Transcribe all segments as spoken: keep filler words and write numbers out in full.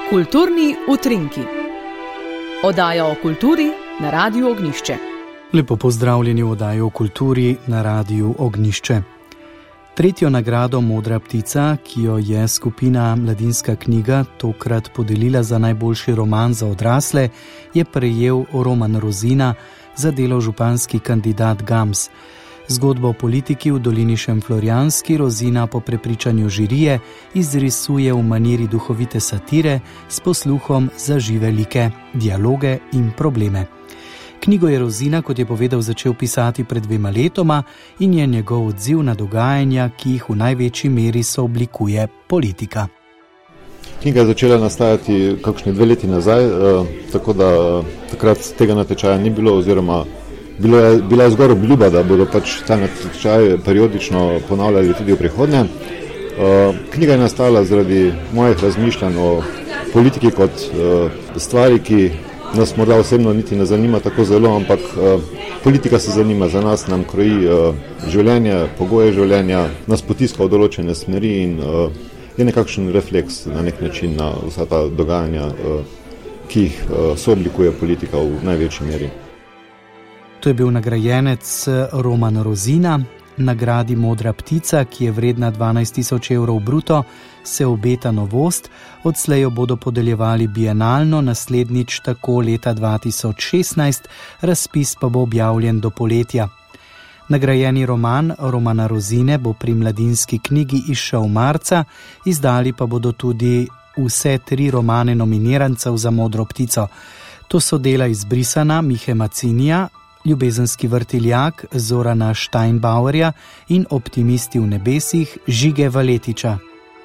Kulturni utrinki. Oddaja o kulturi na Radiu Ognjišče. Lepo pozdravljeni v oddaji o kulturi na Radiu Ognjišče. Tretjo nagrado Modra ptica, ki jo je skupina Mladinska knjiga tokrat podelila za najboljši roman za odrasle, je prejel Roman Rozina za delo Županski kandidat Gams. Zgodbo o politiki v dolini Šentflorjanski Rozina po prepričanju žirije izrisuje v maniri duhovite satire s posluhom za žive like, dialoge in probleme. Knjigo je Rozina, kot je povedal, začel pisati pred dvema letoma in je njegov odziv na dogajanja, ki jih v največji meri sooblikuje politika. Knjiga je začela nastajati kakšne dve leti nazaj, eh, tako da eh, takrat tega natečaja ni bilo, oziroma bilo je, bila je zgor obljuba, da bodo pač ta natečaj periodično ponavljali tudi v prihodnje. Eh, knjiga je nastala zaradi mojih razmišljanj o politiki kot eh, stvari, ki nas morda osebno niti ne zanima tako zelo, ampak uh, politika se zanima za nas, nam kroji uh, življenje, pogoje življenja, nas potiska v določene smeri in uh, je nekakšen refleks na nek način na vsa ta dogajanja, uh, ki jih uh, sooblikuje politika v največji meri. To je bil nagrajenec Roman Rozina. Nagradi Modra ptica, ki je vredna dvanajst tisoč evrov bruto, se obeta novost. Odslej jo bodo podeljevali bienalno, naslednjič tako leta dva tisoč šestnajst, razpis pa bo objavljen do poletja. Nagrajeni roman Romana Rozine bo pri Mladinski knjigi izšel marca, izdali pa bodo tudi vse tri romane nominirancev za Modro ptico. To so dela Izbrisana Mihe Macinija, Ljubezenski vrtiljak Zorana Steinbauerja in Optimisti v nebesih Žige Valetiča.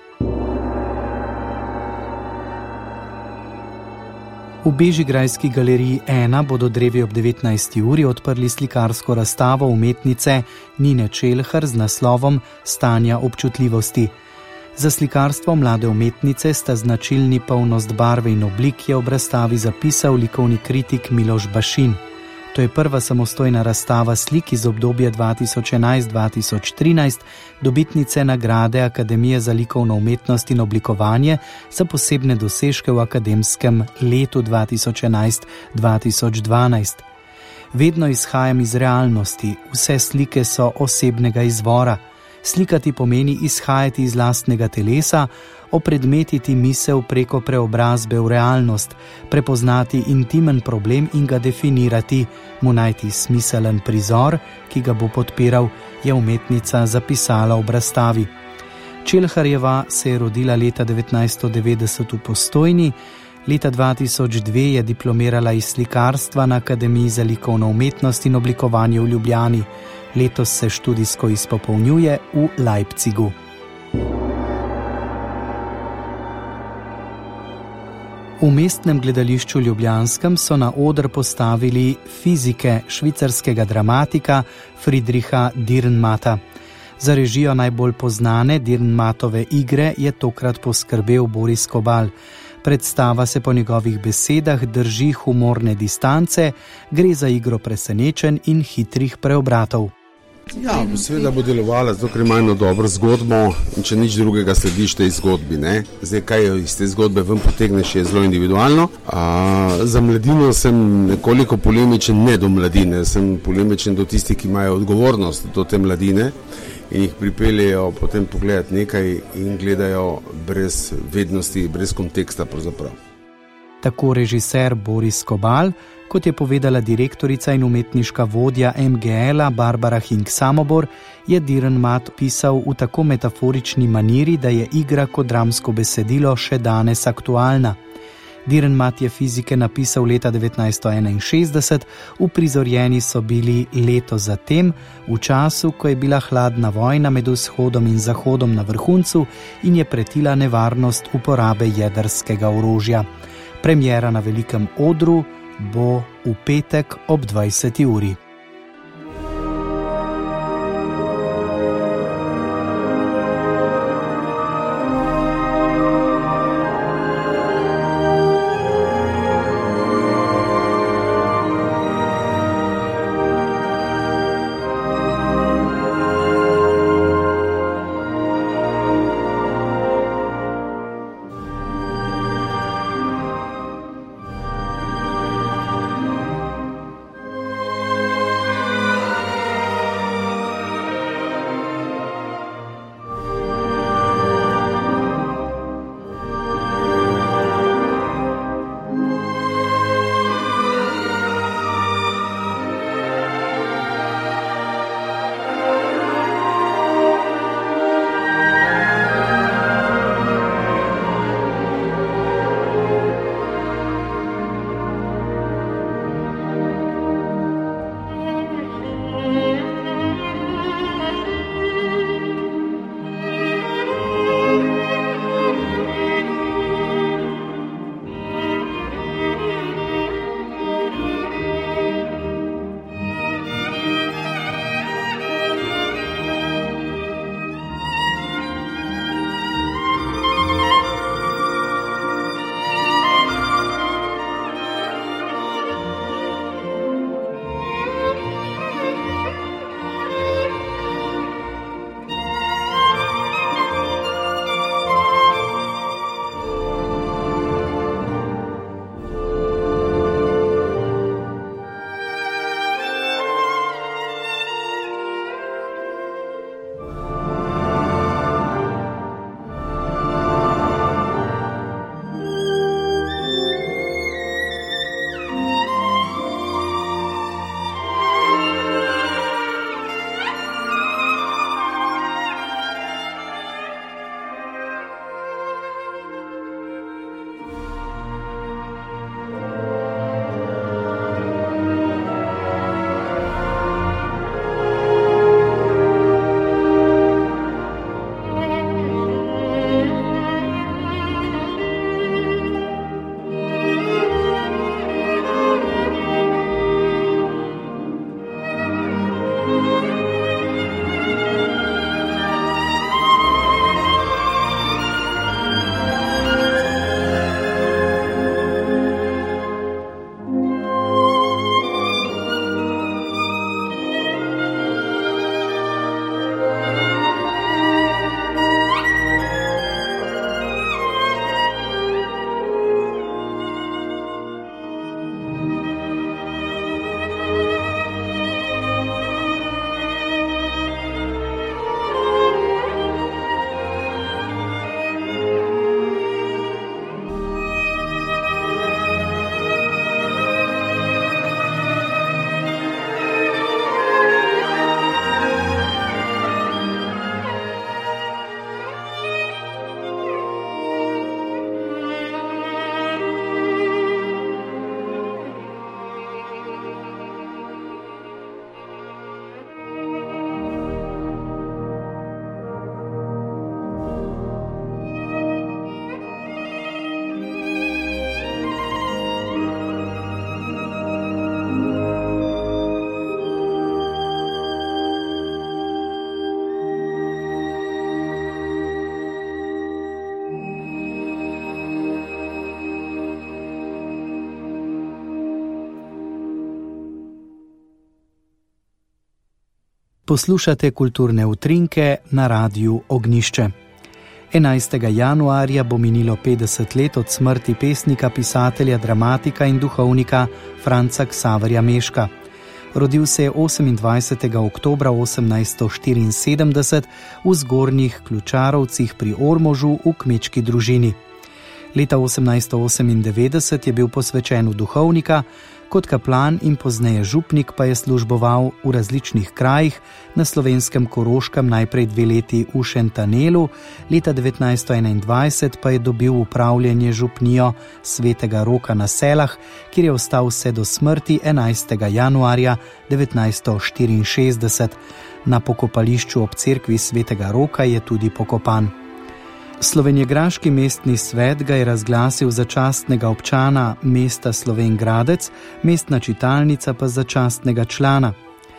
V Bežigrajski galeriji ena bodo drevi ob devetnajsti uri odprli slikarsko razstavo umetnice Nine Čelhar z naslovom Stanja občutljivosti. Za slikarstvo mlade umetnice sta značilni polnost barve in oblik, je ob razstavi zapisal likovni kritik Miloš Bašin. To je prva samostojna razstava slik iz obdobja dva tisoč enajst do dva tisoč trinajst, dobitnice nagrade Akademije za likovno umetnost in oblikovanje za posebne dosežke v akademskem letu dva tisoč enajst do dva tisoč dvanajst. Vedno izhajam iz realnosti, vse slike so osebnega izvora. Slikati pomeni izhajati iz lastnega telesa, opredmetiti misel preko preobrazbe v realnost, prepoznati intimen problem in ga definirati, mu najti smiselen prizor, ki ga bo podpiral, je umetnica zapisala ob razstavi. Čelharjeva se je rodila leta devetnajststo devetdeset v Postojni, leta dva tisoč dve je diplomirala iz slikarstva na Akademiji za likovno umetnost in oblikovanje v Ljubljani. Letos se študijsko izpopolnjuje v Leipzigu. V mestnem gledališču ljubljanskem so na oder postavili Fizike švicarskega dramatika Friedricha Dürrenmatha. Za režijo najbolj poznane Dürrenmattove igre je tokrat poskrbel Boris Kobal. Predstava se po njegovih besedah drži humorne distance, gre za igro presenečenj in hitrih preobratov. Ja, seveda bo delovala, zato ker ima eno dobro zgodbo in če nič drugega slediš tej zgodbi, ne. Zdaj, kaj iz te zgodbe ven potegneš, je zelo individualno. A, za mladino sem nekoliko polemičen, ne do mladine, sem polemičen do tistih, ki imajo odgovornost do te mladine in jih pripeljejo potem pogledati nekaj in gledajo brez vednosti, brez konteksta pravzaprav. Tako režiser Boris Kobal, kot je povedala direktorica in umetniška vodja M G L-a Barbara Hink Samobor, je Dürrenmatt pisal v tako metaforični maniri, da je igra kot dramsko besedilo še danes aktualna. Dürrenmatt je Fizike napisal leta devetnajststo enainšestdeset, uprizorjeni so bili leto zatem, v času, ko je bila hladna vojna med vzhodom in zahodom na vrhuncu in je pretila nevarnost uporabe jedrskega orožja. Premiera na velikem odru bo v petek ob dvajseti uri. Poslušate kulturne utrinke na Radiu Ognjišče. enajstega januarja bo minilo petdeset let od smrti pesnika, pisatelja, dramatika in duhovnika Franca Ksaverja Meška. Rodil se je osemindvajsetega oktobra osemnajststo štiriinsedemdeset v Zgornjih Ključarovcih pri Ormožu v kmečki družini. Leta osemnajststo osemindevetdeset je bil posvečen v duhovnika, kot kaplan in pozneje župnik pa je služboval v različnih krajih, na Slovenskem Koroškem najprej dve leti v Šentanelu, leta devetnajststo enaindvajset pa je dobil upravljanje župnijo Svetega Roka na Selah, kjer je ostal vse do smrti enajstega januarja devetnajststo štiriinšestdeset. Na pokopališču ob cerkvi Svetega Roka je tudi pokopan. Slovenjegraški mestni svet ga je razglasil za častnega občana mesta Slovenj Gradec, mestna čitalnica pa za častnega člana.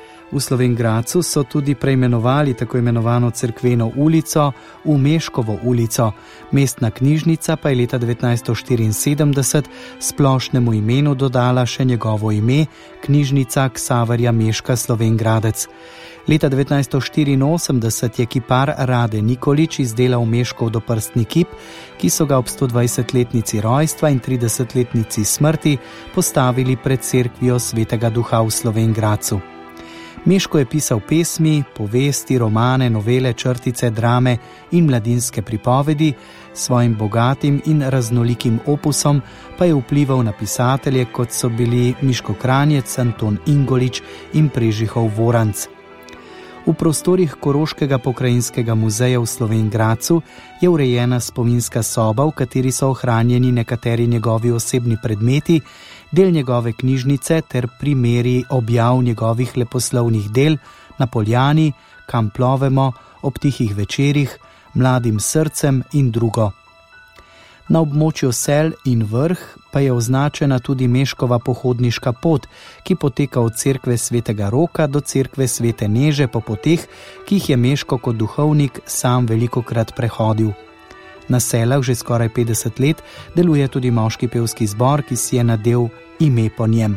V Slovenj Gradcu so tudi preimenovali tako imenovano cerkveno ulico v Meškovo ulico, mestna knjižnica pa je leta devetnajststo štiriinsedemdeset splošnemu imenu dodala še njegovo ime, Knjižnica Ksaverja Meška Slovenj Gradec. Leta devetnajststo štiriinosemdeset je kipar Rade Nikolič izdelal Meškov doprstni kip, ki so ga ob stodvajsetletnici rojstva in tridesetletnici smrti postavili pred cerkvijo Svetega Duha v Slovenj Gradcu. Meško je pisal pesmi, povesti, romane, novele, črtice, drame in mladinske pripovedi, svojim bogatim in raznolikim opusom pa je vplival na pisatelje, kot so bili Miško Kranjec, Anton Ingolič in Prežihov Voranc. V prostorih Koroškega pokrajinskega muzeja v Slovenj Gradcu je urejena spominska soba, v kateri so ohranjeni nekateri njegovi osebni predmeti, del njegove knjižnice ter primeri objav njegovih leposlovnih del Na Poljani, Kam plovemo, Ob tihih večerih, Mladim srcem in drugo. Na območju Sel in Vrh pa je označena tudi Meškova pohodniška pot, ki poteka od cerkve Svetega Roka do cerkve Svete Neže po poteh, ki jih je Meško kot duhovnik sam velikokrat prehodil. Na Selah že skoraj petdeset let deluje tudi moški pevski zbor, ki si je nadel ime po njem.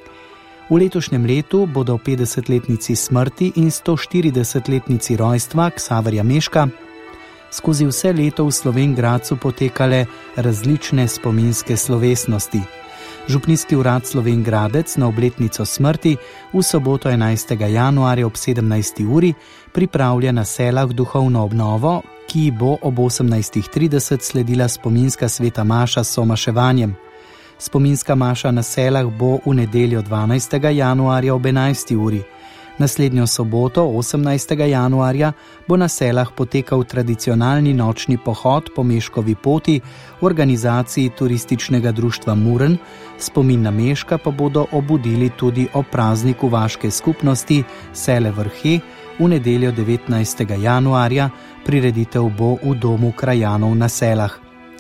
V letošnjem letu bodo petdesetletnici smrti in stoštiridesetletnici rojstva Ksaverja Meška skozi vse leto v Slovenj Gradcu potekale različne spominske slovesnosti. Župnijski urad Slovenj Gradec na obletnico smrti v soboto enajstega januarja ob sedemnajsti uri pripravlja na Selah duhovno obnovo, ki bo ob osemnajstih trideset sledila spominska sveta maša s somaševanjem. Spominska maša na Selah bo v nedeljo dvanajstega januarja ob enajsti uri. Naslednjo soboto, osemnajstega januarja, bo na Selah potekal tradicionalni nočni pohod po Meškovi poti v organizaciji turističnega društva Muren, spomin na Meška pa bodo obudili tudi ob prazniku vaške skupnosti Sele Vrhe v nedeljo devetnajstega januarja, prireditev bo v domu krajanov na Selah.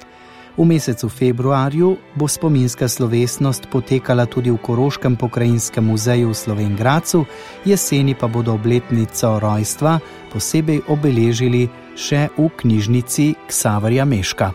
V mesecu februarju bo spominska slovesnost potekala tudi v Koroškem pokrajinskem muzeju v Slovenj Gradcu, jeseni pa bodo obletnico rojstva posebej obeležili še v knjižnici Ksaverja Meška.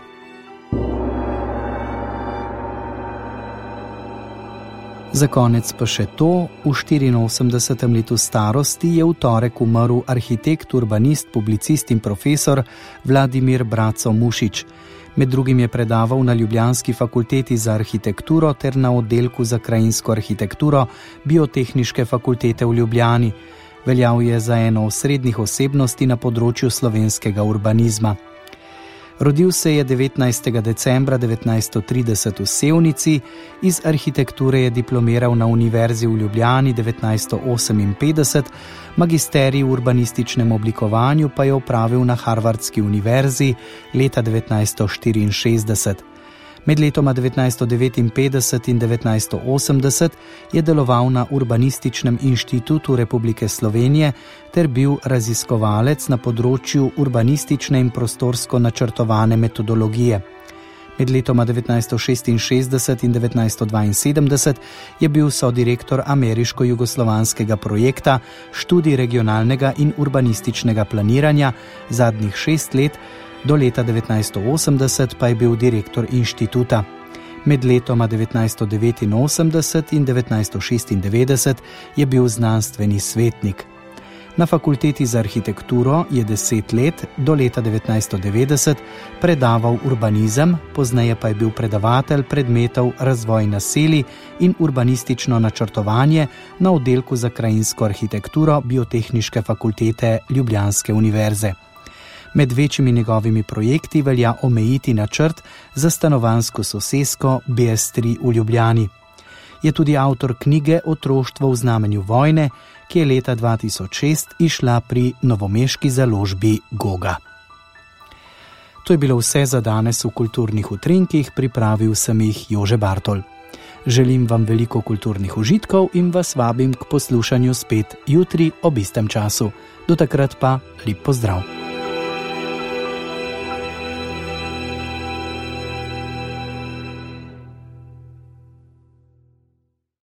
Za konec pa še to, v štiriinosemdesetem letu starosti je v torek umrl arhitekt, urbanist, publicist in profesor Vladimir Braco Mušič. Med drugim je predaval na ljubljanski fakulteti za arhitekturo ter na oddelku za krajinsko arhitekturo Biotehniške fakultete v Ljubljani. Veljal je za eno osrednjih osebnosti na področju slovenskega urbanizma. Rodil se je devetnajstega decembra devetnajststo trideset v Sevnici, iz arhitekture je diplomiral na Univerzi v Ljubljani devetnajststo oseminpetdeset, magisterij v urbanističnem oblikovanju pa je opravil na Harvardski univerzi leta devetnajststo štiriinšestdeset. Med letoma devetnajststo devetinpetdeset in devetnajststo osemdeset je deloval na Urbanističnem inštitutu Republike Slovenije ter bil raziskovalec na področju urbanistične in prostorsko načrtovane metodologije. Med letoma devetnajststo šestinšestdeset in devetnajststo dvainsedemdeset je bil sodirektor ameriško-jugoslovanskega projekta Študij regionalnega in urbanističnega planiranja zadnjih šest let, do leta devetnajststo osemdeset pa je bil direktor inštituta. Med letoma devetnajststo devetinosemdeset in devetnajststo šestindevetdeset je bil znanstveni svetnik. Na fakulteti za arhitekturo je deset let, do leta devetnajststo devetdeset, predaval urbanizem, pozneje pa je bil predavatelj predmetov razvoj naselij in urbanistično načrtovanje na oddelku za krajinsko arhitekturo Biotehniške fakultete Ljubljanske univerze. Med večjimi njegovimi projekti velja omejiti načrt za stanovanjsko sosesko B S tri v Ljubljani. Je tudi avtor knjige Otroštvo v znamenju vojne, ki je leta dva tisoč šest izšla pri novomeški založbi Goga. To je bilo vse za danes v Kulturnih utrinkih, pripravil sem jih Jože Bartol. Želim vam veliko kulturnih užitkov in vas vabim k poslušanju spet jutri ob istem času. Do takrat pa lep pozdrav.